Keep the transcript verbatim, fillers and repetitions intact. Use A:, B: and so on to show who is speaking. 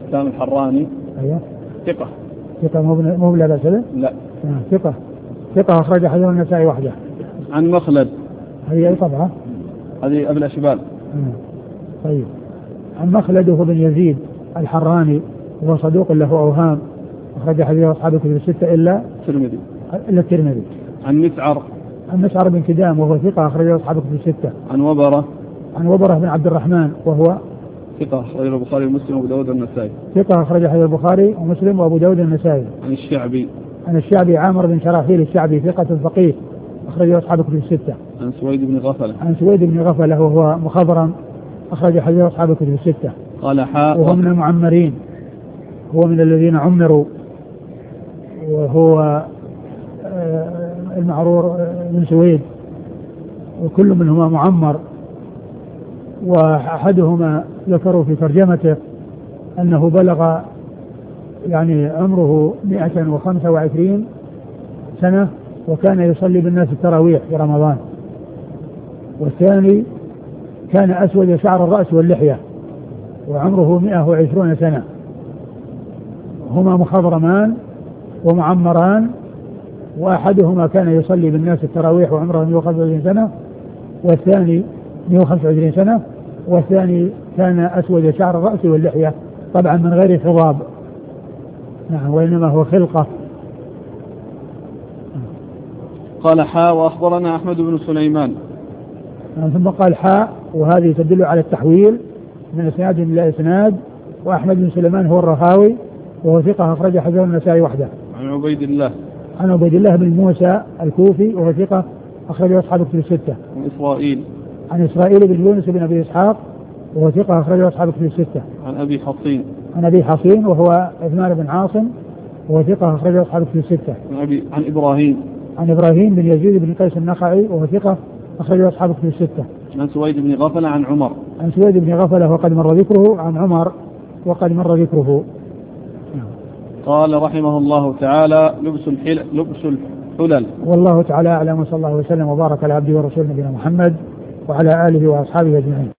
A: بسام الحراني.
B: أيوة.
A: ثقة.
B: ثقة مو بلا بأس له؟
A: لا.
B: ثقة. ثقة أخرج حديث النسائي وحده.
A: عن مخلد.
B: هذه أي طبعة؟
A: هذه أبي الأشبال.
B: طيب. عن مخلد هو بن يزيد الحراني وهو صدوق له أوهام أخرج حديث أصحاب الكتب الستة إلا
A: الترمذي.
B: إلا الترمذي.
A: عن مسعر.
B: عن مسعر بن كدام وهو ثقة أخرج أصحاب الكتب الستة.
A: عن وبرة.
B: عن وبرة بن عبد الرحمن وهو
A: ثقة أخرج البخاري ومسلم وأبو داود والنسائي.
B: ثقة أخرج حديث البخاري ومسلم وأبو داود والنسائي.
A: عن الشعبي.
B: عن الشعبي عامر بن شراحيل الشعبي ثقة فقيه أخرج أصحاب الكتب الستة.
A: عن سويد بن غفلة.
B: عن سويد بن غفلة وهو مخضرم أخرج حديث أصحاب الكتب الستة.
A: قال حاء.
B: وهو من المعمرين، هو من الذين عمروا، وهو المعرور من سويد، وكل منهما معمر. وأحدهما ذكروا في ترجمته أنه بلغ يعني عمره مئة وخمسة وعشرين سنة وكان يصلي بالناس التراويح في رمضان. والثاني كان أسود شعر الرأس واللحية وعمره مئة وعشرون سنة. هما مخضرمان ومعمران، وأحدهما كان يصلي بالناس التراويح وعمره مئة وخمسة وعشرين سنة والثاني مئة وخمسة وعشرين سنة والثاني كان أسود شعر الرأس واللحية طبعا من غير خضاب، نعم، وإنما هو خلقة.
A: قال حاء وأخبرنا أحمد بن سليمان.
B: ثم قال حاء، وهذه تدل على التحويل من إسناد إلى إسناد. وأحمد بن سليمان هو الرخاوي وهو ثقة أخرج حديث النسائي وحده.
A: عن عبيد الله.
B: عن عبيد الله بن موسى الكوفي وهو ثقة أخرج أصحاب الكتب الستة.
A: عن إسرائيل.
B: عن إسرائيل بن يونس بن أبي إسحاق وهو ثقة أخرج أصحاب الكتب الستة.
A: عن أبي حصين.
B: عن أبي حصين وهو عثمان بن عاصم وهو ثقة أخرج أصحاب الكتب الستة.
A: عن أبي عن إبراهيم.
B: عن إبراهيم بن يزيد بن قيس النخعي وهو ثقة أخرج أصحاب الكتب الستة.
A: عن سويد بن غفلة عن عمر.
B: عن سويد بن غفلة وقد مر ذكره. عن عمر وقد مر ذكره.
A: قال رحمه الله تعالى: لبس الحلل لبس الحلل.
B: والله تعالى أعلم، وصلى الله وسلم وبارك على عبده ورسوله نبينا محمد وعلى آله وأصحابه أجمعين.